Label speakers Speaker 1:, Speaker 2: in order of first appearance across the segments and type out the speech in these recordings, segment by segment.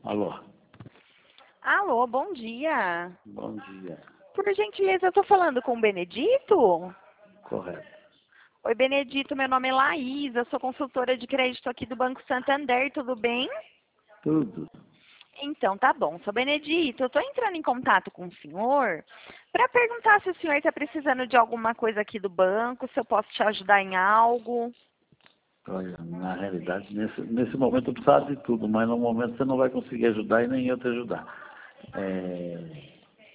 Speaker 1: Alô,
Speaker 2: Alô, bom dia.
Speaker 1: bom dia.
Speaker 2: Por gentileza, eu estou falando com o Benedito?
Speaker 1: Correto.
Speaker 2: Oi, Benedito, meu nome é Laísa, sou consultora de crédito aqui do Banco Santander, tudo bem?
Speaker 1: Tudo.
Speaker 2: Então, tá bom. Sou Benedito, eu estou entrando em contato com o senhor para perguntar se o senhor está precisando de alguma coisa aqui do banco, se eu posso te ajudar em algo.
Speaker 1: Olha, na realidade, nesse momento eu precisava de tudo, mas no momento você não vai conseguir ajudar e nem eu te ajudar. É,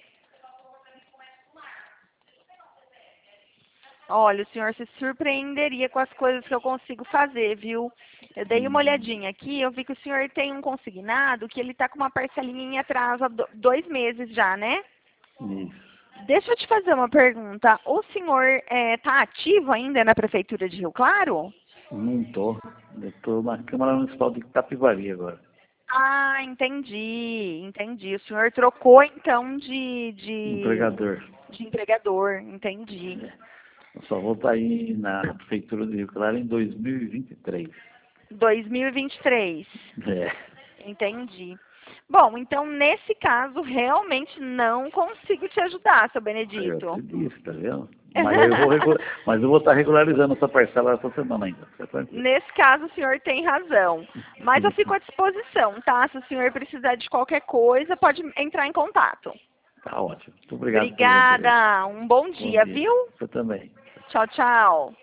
Speaker 2: Olha, o senhor se surpreenderia com as coisas que eu consigo fazer, viu? Eu dei uma olhadinha aqui, eu vi que o senhor tem um consignado que ele está com uma parcelinha em atraso há 2 meses já, né?
Speaker 1: isso.
Speaker 2: Deixa eu te fazer uma pergunta. O senhor está ativo ainda na Prefeitura de Rio Claro?
Speaker 1: Não estou. Eu estou na Câmara Municipal de Capivari agora.
Speaker 2: Ah, entendi. O senhor trocou então
Speaker 1: Empregador.
Speaker 2: de empregador, entendi.
Speaker 1: Eu só vou estar aí na Prefeitura de Rio Claro em 2023.
Speaker 2: 2023,
Speaker 1: É.
Speaker 2: entendi. Bom, então nesse caso realmente não consigo te ajudar, seu
Speaker 1: Aí eu te
Speaker 2: Benedito.
Speaker 1: disse, tá vendo? Mas aí eu vou estar regularizando essa parcela essa semana ainda. Fica tranquilo.
Speaker 2: Nesse caso, o senhor tem razão. Mas eu fico à disposição, tá? Se o senhor precisar de qualquer coisa, pode entrar em contato.
Speaker 1: Tá ótimo. Muito obrigado pelo interesse.
Speaker 2: Obrigada. Um bom
Speaker 1: Bom
Speaker 2: dia,
Speaker 1: dia.
Speaker 2: viu?
Speaker 1: Você também.
Speaker 2: Tchau, tchau.